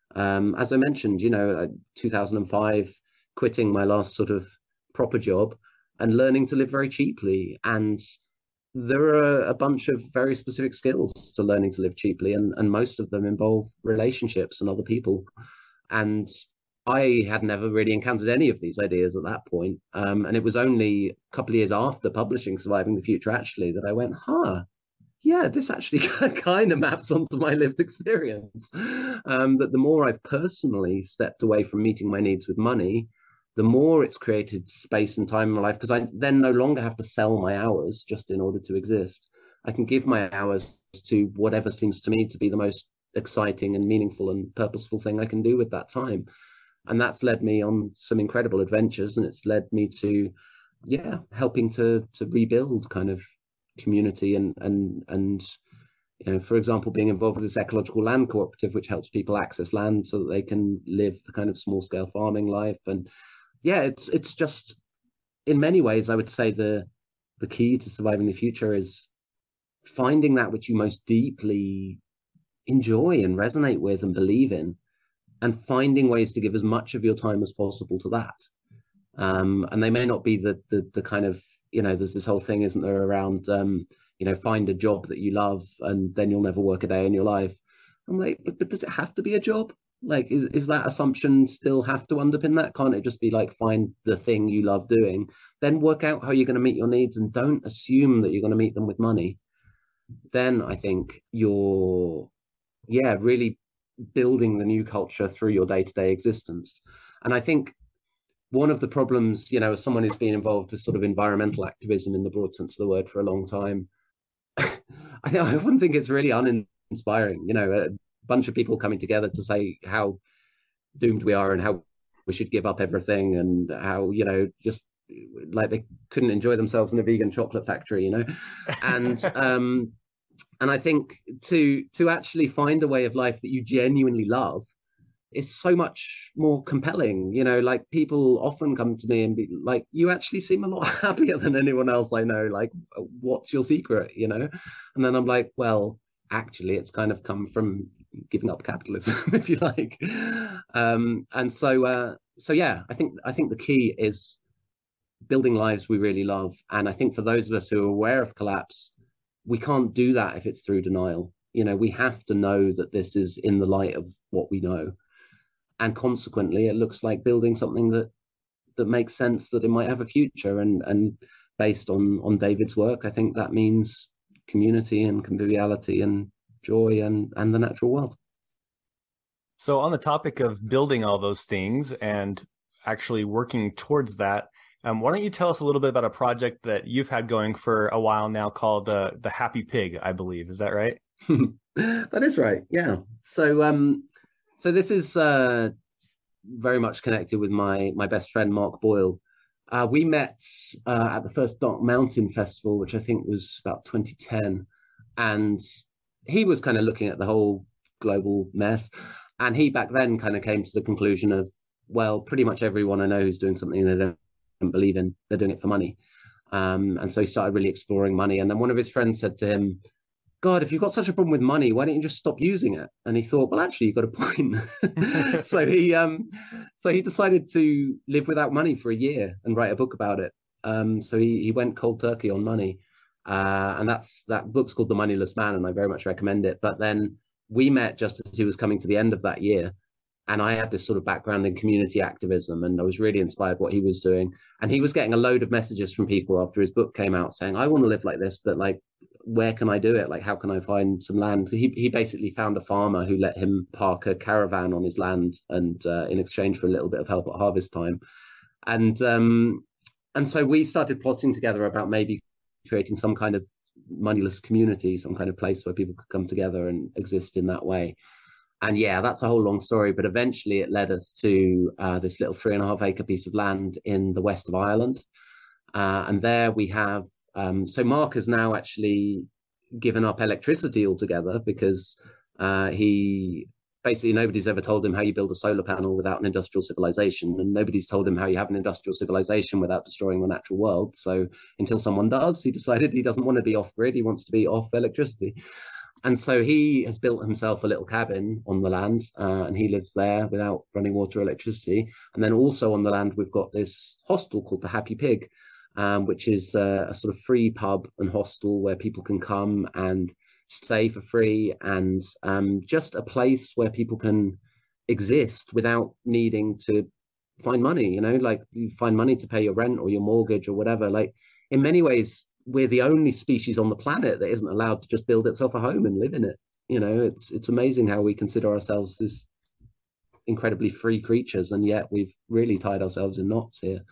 Um, as I mentioned, you know, uh, two thousand five, quitting my last sort of proper job and learning to live very cheaply. And there are a bunch of very specific skills to learning to live cheaply, and, and most of them involve relationships and other people. And I had never really encountered any of these ideas at that point. Um, and it was only a couple of years after publishing Surviving the Future, actually, that I went, huh, yeah, this actually kind of maps onto my lived experience. Um, that the more I've personally stepped away from meeting my needs with money, the more it's created space and time in my life, because I then no longer have to sell my hours just in order to exist. I can give my hours to whatever seems to me to be the most exciting and meaningful and purposeful thing I can do with that time. And that's led me on some incredible adventures, and it's led me to, yeah, helping to to rebuild kind of community and and and you know, for example, being involved with this ecological land cooperative, which helps people access land so that they can live the kind of small scale farming life. And yeah, it's it's just, in many ways, I would say the the key to surviving the future is finding that which you most deeply enjoy and resonate with and believe in, and finding ways to give as much of your time as possible to that. Um, and they may not be the, the the kind of, you know, there's this whole thing, isn't there, around, um, you know, find a job that you love and then you'll never work a day in your life. I'm like, but, but does it have to be a job? Like, is, is that assumption still have to underpin that? Can't it just be like, find the thing you love doing, then work out how you're going to meet your needs, and don't assume that you're going to meet them with money? Then I think you're, yeah, really building the new culture through your day-to-day existence. And I think one of the problems, you know, as someone who's been involved with sort of environmental activism in the broad sense of the word for a long time, I, I often think it's really uninspiring, you know, a bunch of people coming together to say how doomed we are and how we should give up everything, and how, you know, just like they couldn't enjoy themselves in a vegan chocolate factory, you know. And um and I think to to actually find a way of life that you genuinely love is so much more compelling. You know, like, people often come to me and be like, you actually seem a lot happier than anyone else I know. Like, what's your secret, you know? And then I'm like, well, actually, it's kind of come from giving up capitalism, if you like. Um, and so, uh, so yeah, I think I think the key is building lives we really love. And I think for those of us who are aware of collapse, we can't do that if it's through denial. You know, we have to know that this is in the light of what we know. And consequently, it looks like building something that that makes sense, that it might have a future. And and based on on David's work, I think that means community and conviviality and joy and and the natural world. So on the topic of building all those things and actually working towards that, um, why don't you tell us a little bit about a project that you've had going for a while now called uh, the Happy Pig, I believe. Is that right? That is right. Yeah. So um. So this is uh, very much connected with my my best friend, Mark Boyle. Uh, we met uh, at the first Dark Mountain Festival, which I think was about twenty ten. And he was kind of looking at the whole global mess. And he back then kind of came to the conclusion of, well, pretty much everyone I know who's doing something they don't, don't believe in, they're doing it for money. Um, and so he started really exploring money. And then one of his friends said to him, God, if you've got such a problem with money, why don't you just stop using it? And he thought, well, actually, you've got a point. so he um, so he decided to live without money for a year and write a book about it. Um, so he he went cold turkey on money, uh, and that's that book's called The Moneyless Man, and I very much recommend it. But then we met just as he was coming to the end of that year, and I had this sort of background in community activism, and I was really inspired what he was doing. And he was getting a load of messages from people after his book came out saying, I want to live like this, but like, where can I do it? Like, how can I find some land? He he basically found a farmer who let him park a caravan on his land, and uh, in exchange for a little bit of help at harvest time. And um, and so we started plotting together about maybe creating some kind of moneyless community, some kind of place where people could come together and exist in that way. And yeah, that's a whole long story, but eventually it led us to uh, this little three and a half acre piece of land in the west of Ireland. Uh, and there we have Um, so Mark has now actually given up electricity altogether, because uh, he basically, nobody's ever told him how you build a solar panel without an industrial civilization, and nobody's told him how you have an industrial civilization without destroying the natural world. So until someone does, he decided he doesn't want to be off grid, he wants to be off electricity. And so he has built himself a little cabin on the land, uh, and he lives there without running water or electricity. And then also on the land, we've got this hostel called the Happy Pig, um, which is uh, a sort of free pub and hostel where people can come and stay for free, and um, just a place where people can exist without needing to find money, you know, like you find money to pay your rent or your mortgage or whatever. Like in many ways, we're the only species on the planet that isn't allowed to just build itself a home and live in it. You know, it's it's amazing how we consider ourselves this incredibly free creatures, and yet we've really tied ourselves in knots here.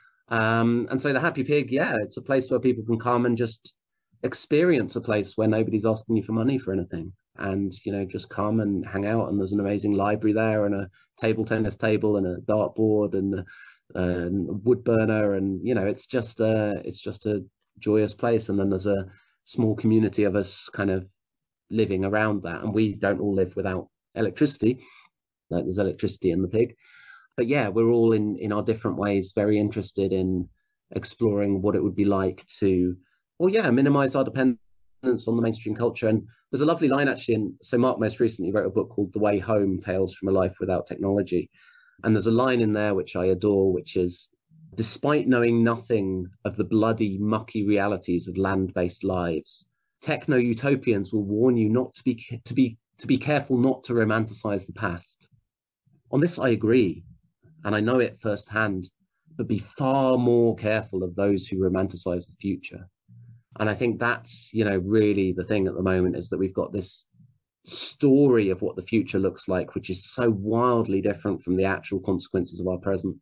Um, and so the Happy Pig, yeah, it's a place where people can come and just experience a place where nobody's asking you for money for anything, and you know, just come and hang out. And there's an amazing library there, and a table tennis table, and a dartboard, and a, a wood burner, and you know, it's just a it's just a joyous place. And then there's a small community of us kind of living around that, and we don't all live without electricity. Like there's electricity in the pig, but yeah, we're all in in our different ways very interested in exploring what it would be like to, well, yeah, minimize our dependence on the mainstream culture. And there's a lovely line actually in, so Mark most recently wrote a book called The Way Home: Tales from a Life Without Technology, and there's a line in there which I adore, which is, despite knowing nothing of the bloody, mucky realities of land-based lives, techno-utopians will warn you not to be to be to be careful not to romanticize the past. On this I agree, and I know it firsthand, but be far more careful of those who romanticize the future. And I think that's, you know, really the thing at the moment, is that we've got this story of what the future looks like, which is so wildly different from the actual consequences of our present.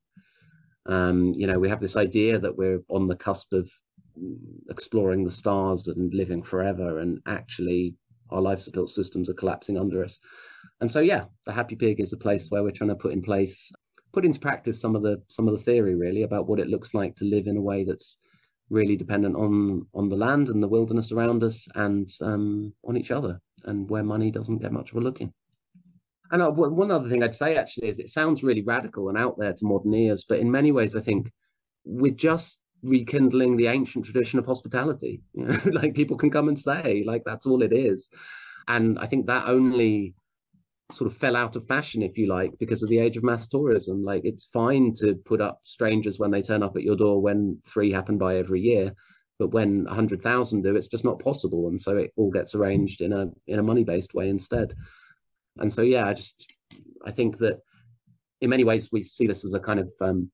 Um, you know, we have this idea that we're on the cusp of exploring the stars and living forever, and actually our life support systems are collapsing under us. And so, yeah, the Happy Pig is a place where we're trying to put in place, put into practice some of the some of the theory really about what it looks like to live in a way that's really dependent on on the land and the wilderness around us, and um, on each other, and where money doesn't get much of a look in. And uh, one other thing I'd say actually is, it sounds really radical and out there to modern ears, but in many ways I think we're just rekindling the ancient tradition of hospitality. You know, like people can come and stay, like that's all it is. And I think that only sort of fell out of fashion, if you like, because of the age of mass tourism. Like it's fine to put up strangers when they turn up at your door, when three happen by every year, but when a hundred thousand do, it's just not possible. And so it all gets arranged in a in a money-based way instead. And so, yeah, I just, I think that in many ways we see this as a kind of um,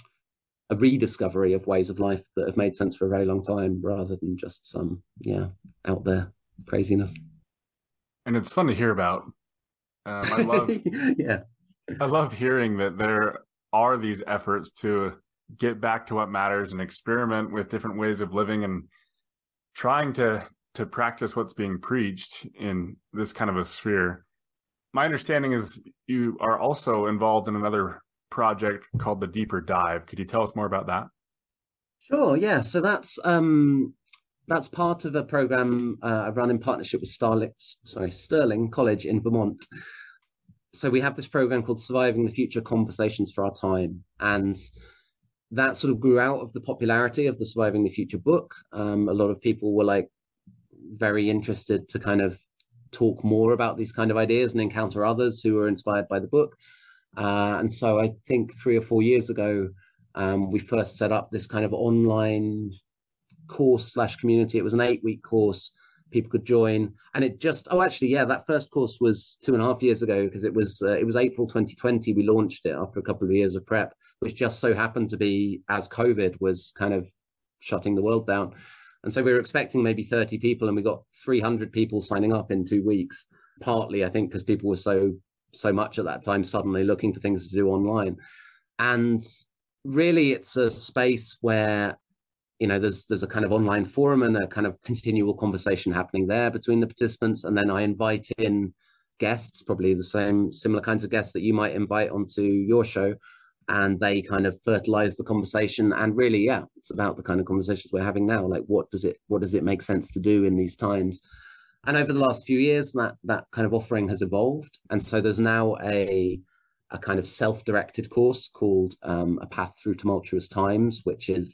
a rediscovery of ways of life that have made sense for a very long time, rather than just some, yeah, out there craziness. And it's fun to hear about. Um, I love, yeah, I love hearing that there are these efforts to get back to what matters and experiment with different ways of living, and trying to to practice what's being preached in this kind of a sphere. My understanding is you are also involved in another project called the Deeper Dive. Could you tell us more about that? Sure. Yeah. So that's um, that's part of a program uh, I run in partnership with Starling, sorry, Stirling College in Vermont. So we have this program called Surviving the Future: Conversations for Our Time, and that sort of grew out of the popularity of the Surviving the Future book. Um, a lot of people were like very interested to kind of talk more about these kind of ideas and encounter others who were inspired by the book. Uh, and so I think three or four years ago, um, we first set up this kind of online course slash community. It was an eight week course. People could join, and it just, oh, actually, yeah, that first course was two and a half years ago, because it was, uh, it was April twenty twenty. We launched it after a couple of years of prep, which just so happened to be as COVID was kind of shutting the world down. And so we were expecting maybe thirty people, and we got three hundred people signing up in two weeks, partly, I think, because people were so, so much at that time suddenly looking for things to do online. And really, it's a space where, you know, there's there's a kind of online forum and a kind of continual conversation happening there between the participants. And then I invite in guests, probably the same, similar kinds of guests that you might invite onto your show, and they kind of fertilize the conversation. And really, yeah, it's about the kind of conversations we're having now. Like, what does it what does it make sense to do in these times? And over the last few years, that that kind of offering has evolved. And so there's now a a kind of self-directed course called um, A Path Through Tumultuous Times, which is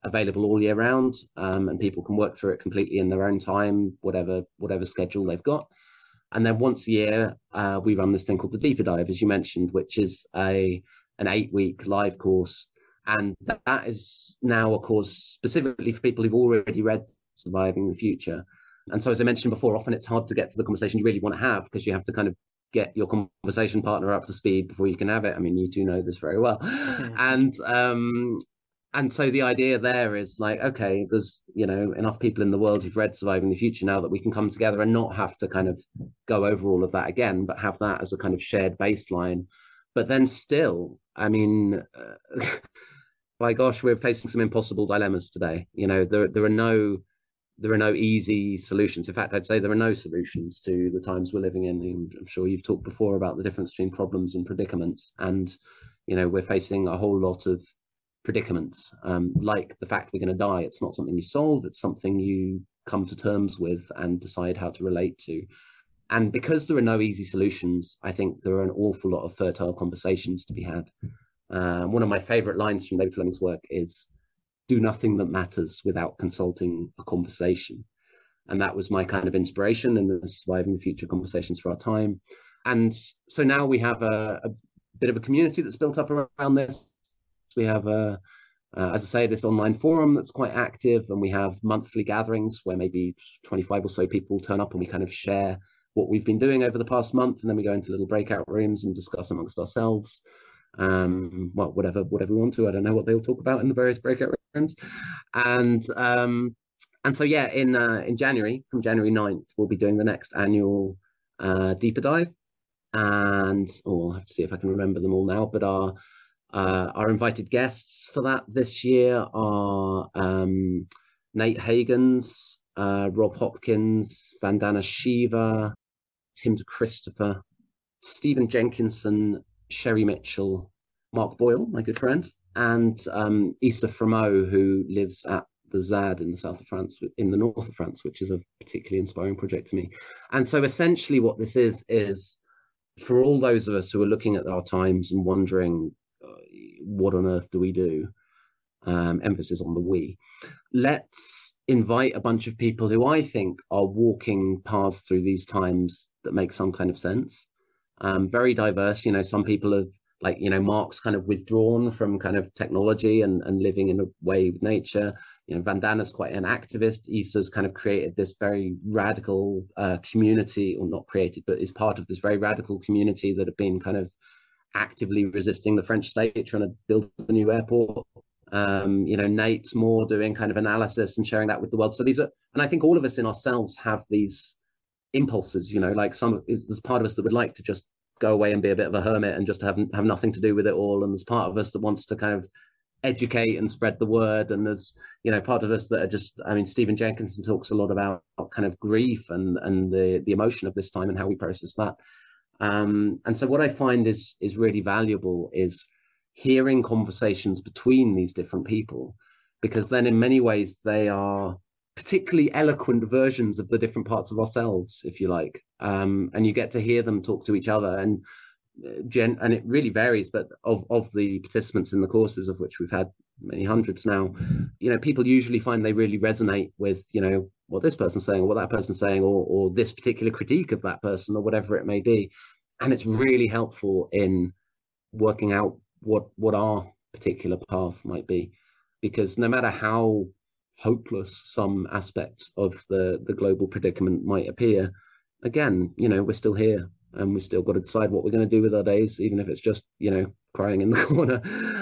available all year round, um, and people can work through it completely in their own time, whatever whatever schedule they've got. And then once a year, uh, we run this thing called the Deeper Dive, as you mentioned, which is a an eight-week live course. And that is now a course specifically for people who've already read Surviving the Future. And so, as I mentioned before, often it's hard to get to the conversation you really want to have, because you have to kind of get your conversation partner up to speed before you can have it. I mean, you two know this very well. and um, and so the idea there is like, okay, there's, you know, enough people in the world who've read Surviving the Future now that we can come together and not have to kind of go over all of that again, but have that as a kind of shared baseline. But then still, I mean, uh, by gosh, we're facing some impossible dilemmas today. You know, there there are no there are no easy solutions. In fact, I'd say there are no solutions to the times we're living in. I'm sure you've talked before about the difference between problems and predicaments, and you know, we're facing a whole lot of predicaments, um, like the fact we're going to die. It's not something you solve; it's something you come to terms with and decide how to relate to. And because there are no easy solutions, I think there are an awful lot of fertile conversations to be had. Uh, one of my favorite lines from David Fleming's work is, "Do nothing that matters without consulting a conversation." And that was my kind of inspiration in the Surviving the Future conversations for our time. And so now we have a, a bit of a community that's built up around this. We have, a, uh, as I say, this online forum that's quite active, and we have monthly gatherings where maybe twenty-five or so people turn up and we kind of share what we've been doing over the past month, and then we go into little breakout rooms and discuss amongst ourselves. Um, well, whatever, whatever we want to. I don't know what they'll talk about in the various breakout rooms. And um, and so yeah, in uh, in January, from January ninth, we'll be doing the next annual uh, Deeper Dive. And oh, I'll have to see if I can remember them all now. But our uh, our invited guests for that this year are um, Nate Hagens, uh, Rob Hopkins, Vandana Shiva, Tim de Christopher, Stephen Jenkinson, Sherry Mitchell, Mark Boyle, my good friend, and um, Issa Framo, who lives at the ZAD in the south of France, in the north of France, which is a particularly inspiring project to me. And so essentially what this is, is for all those of us who are looking at our times and wondering, uh, what on earth do we do? Um, emphasis on the we. Let's invite a bunch of people who I think are walking paths through these times that make some kind of sense. Um, very diverse, you know, some people have, like, you know, Mark's kind of withdrawn from kind of technology and, and living in a way with nature. You know, Vandana's quite an activist. Issa's kind of created this very radical uh, community, or not created, but is part of this very radical community that have been kind of actively resisting the French state, trying to build a new airport. Um, you know, Nate's more doing kind of analysis and sharing that with the world. So these are, and I think all of us in ourselves have these impulses, you know, like some, there's part of us that would like to just go away and be a bit of a hermit and just have have nothing to do with it all, and there's part of us that wants to kind of educate and spread the word, and there's, you know, part of us that are just, I mean, Stephen Jenkinson talks a lot about kind of grief and and the the emotion of this time and how we process that. Um, and so what I find is is really valuable is hearing conversations between these different people, because then in many ways they are particularly eloquent versions of the different parts of ourselves, if you like, um, and you get to hear them talk to each other. And uh, gen and it really varies, but of of the participants in the courses, of which we've had many hundreds now, you know, people usually find they really resonate with, you know, what this person's saying or what that person's saying, or or this particular critique of that person, or whatever it may be. And it's really helpful in working out what what our particular path might be, because no matter how hopeless some aspects of the the global predicament might appear, again, you know, we're still here, and we still got to decide what we're going to do with our days, even if it's just, you know, crying in the corner.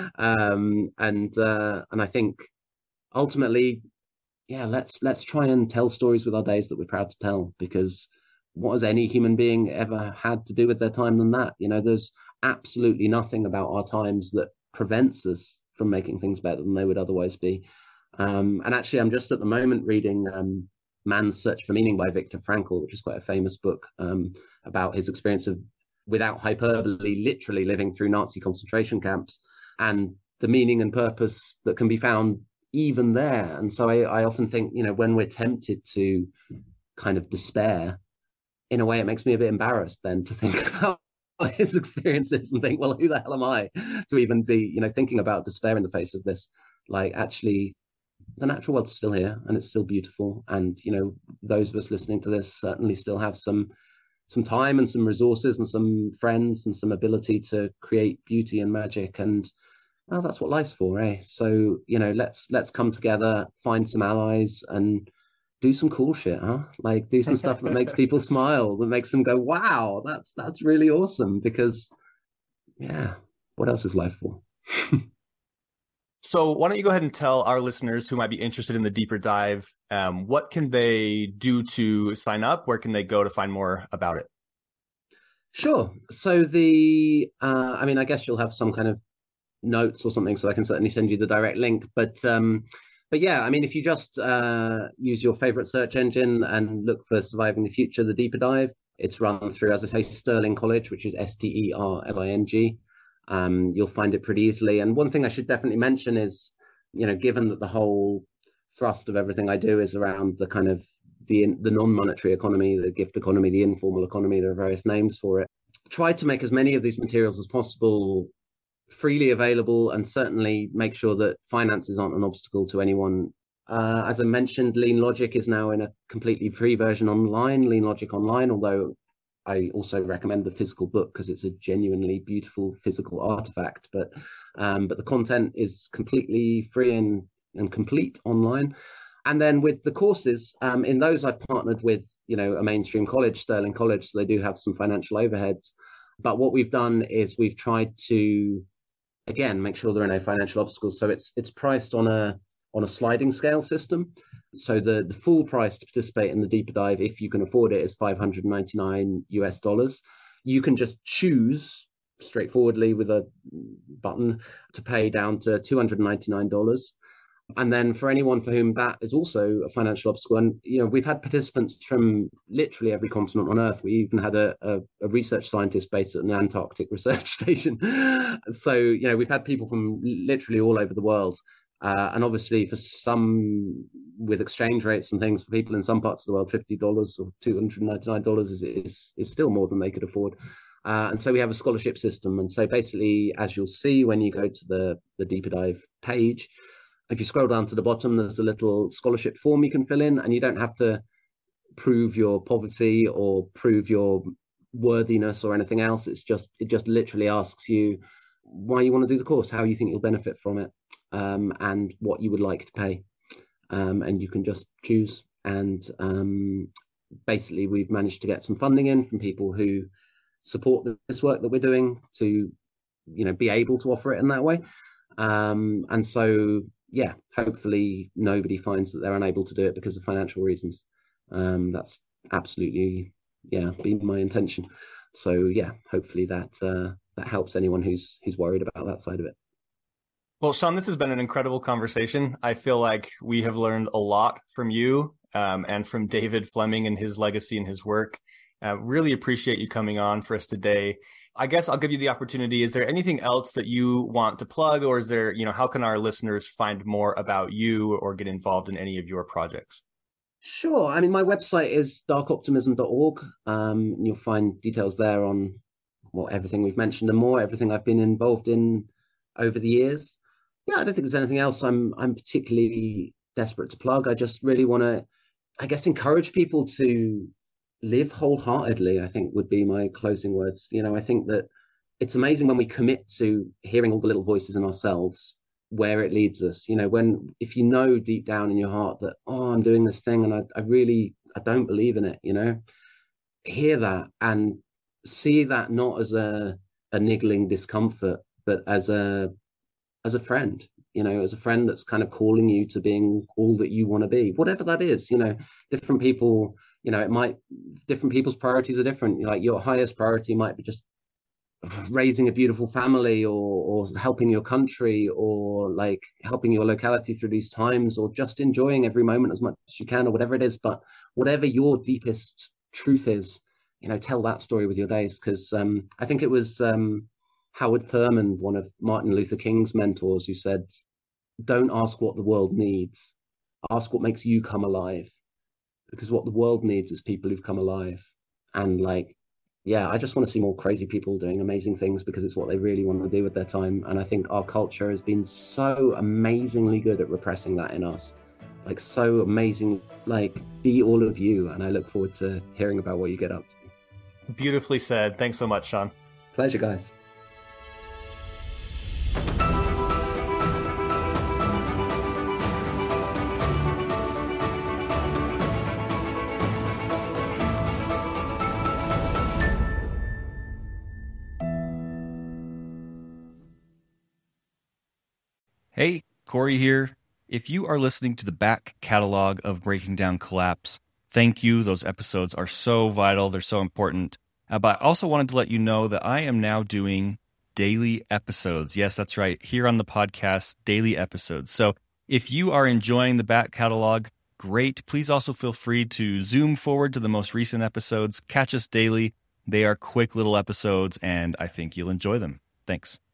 Um, and uh, and I think ultimately, yeah, let's let's try and tell stories with our days that we're proud to tell, because what has any human being ever had to do with their time than that? You know, there's absolutely nothing about our times that prevents us from making things better than they would otherwise be. Um, and actually, I'm just at the moment reading um, Man's Search for Meaning by Viktor Frankl, which is quite a famous book um, about his experience of, without hyperbole, literally living through Nazi concentration camps, and the meaning and purpose that can be found even there. And so I, I often think, you know, when we're tempted to kind of despair, in a way, it makes me a bit embarrassed then to think about his experiences and think, well, who the hell am I to even be, you know, thinking about despair in the face of this? Like, actually, the natural world's still here and it's still beautiful. And, you know, those of us listening to this certainly still have some some time and some resources and some friends and some ability to create beauty and magic. And well, that's what life's for, eh? So, you know, let's let's come together, find some allies and do some cool shit, huh? Like do some stuff that makes people smile, that makes them go, wow, that's that's really awesome. Because yeah, what else is life for? So why don't you go ahead and tell our listeners who might be interested in the deeper dive, um, what can they do to sign up? Where can they go to find more about it? Sure. So the, uh, I mean, I guess you'll have some kind of notes or something, so I can certainly send you the direct link. But um, but yeah, I mean, if you just uh, use your favorite search engine and look for Surviving the Future, the deeper dive, it's run through, as I say, Sterling College, which is S T E R L I N G. Um, you'll find it pretty easily. And one thing I should definitely mention is, you know, given that the whole thrust of everything I do is around the kind of the the non-monetary economy, the gift economy, the informal economy, there are various names for it. Try to make as many of these materials as possible freely available, and certainly make sure that finances aren't an obstacle to anyone. Uh, as I mentioned, Lean Logic is now in a completely free version online, Lean Logic Online, although I also recommend the physical book because it's a genuinely beautiful physical artifact. But um, but the content is completely free and, and complete online. And then with the courses, um, in those I've partnered with, you know, a mainstream college, Sterling College, so they do have some financial overheads. But what we've done is we've tried to, again, make sure there are no financial obstacles. So it's it's priced on a on a sliding scale system. So the, the full price to participate in the deeper dive, if you can afford it, is five hundred ninety-nine U S dollars. You can just choose straightforwardly with a button to pay down to two hundred ninety-nine dollars. And then for anyone for whom that is also a financial obstacle, and you know, we've had participants from literally every continent on Earth. We even had a, a, a research scientist based at an Antarctic research station. So you know, we've had people from literally all over the world. Uh, and obviously for some, with exchange rates and things, for people in some parts of the world, fifty dollars or two hundred ninety-nine dollars is, is, is still more than they could afford. Uh, and so we have a scholarship system. And so basically, as you'll see when you go to the, the deeper dive page, if you scroll down to the bottom, there's a little scholarship form you can fill in, and you don't have to prove your poverty or prove your worthiness or anything else. It's just, it just literally asks you why you want to do the course, how you think you'll benefit from it. Um, and what you would like to pay. Um, and you can just choose. And um, basically, we've managed to get some funding in from people who support this work that we're doing to, you know, be able to offer it in that way. Um, and so, yeah, hopefully nobody finds that they're unable to do it because of financial reasons. Um, that's absolutely, yeah, been my intention. So, yeah, hopefully that uh, that helps anyone who's who's worried about that side of it. Well, Sean, this has been an incredible conversation. I feel like we have learned a lot from you um, and from David Fleming and his legacy and his work. Uh, really appreciate you coming on for us today. I guess I'll give you the opportunity. Is there anything else that you want to plug, or is there, you know, how can our listeners find more about you or get involved in any of your projects? Sure. I mean, my website is dark optimism dot org. Um, and you'll find details there on well, everything we've mentioned and more, everything I've been involved in over the years. Yeah, I don't think there's anything else I'm I'm particularly desperate to plug. I just really want to, I guess, encourage people to live wholeheartedly, I think would be my closing words. You know, I think that it's amazing when we commit to hearing all the little voices in ourselves, where it leads us. You know, when, if you know deep down in your heart that, oh, I'm doing this thing and I, I really, I don't believe in it, you know, hear that and see that not as a, a niggling discomfort, but as a, as a friend, you know, as a friend that's kind of calling you to being all that you want to be, whatever that is. You know, different people, you know, it might, different people's priorities are different. Like your highest priority might be just raising a beautiful family, or or helping your country, or like helping your locality through these times, or just enjoying every moment as much as you can, or whatever it is. But whatever your deepest truth is, you know, tell that story with your days. Because um, I think it was um, Howard Thurman, one of Martin Luther King's mentors, who said, don't ask what the world needs, ask what makes you come alive. Because what the world needs is people who've come alive. And like, yeah, I just want to see more crazy people doing amazing things because it's what they really want to do with their time. And I think our culture has been so amazingly good at repressing that in us. Like, so amazing, like, be all of you. And I look forward to hearing about what you get up to. Beautifully said. Thanks so much, Sean. Pleasure, guys. Hey, Corey here. If you are listening to the back catalog of Breaking Down Collapse, thank you. Those episodes are so vital. They're so important. Uh, but I also wanted to let you know that I am now doing daily episodes. Yes, that's right. Here on the podcast, daily episodes. So if you are enjoying the back catalog, great. Please also feel free to zoom forward to the most recent episodes. Catch us daily. They are quick little episodes, and I think you'll enjoy them. Thanks.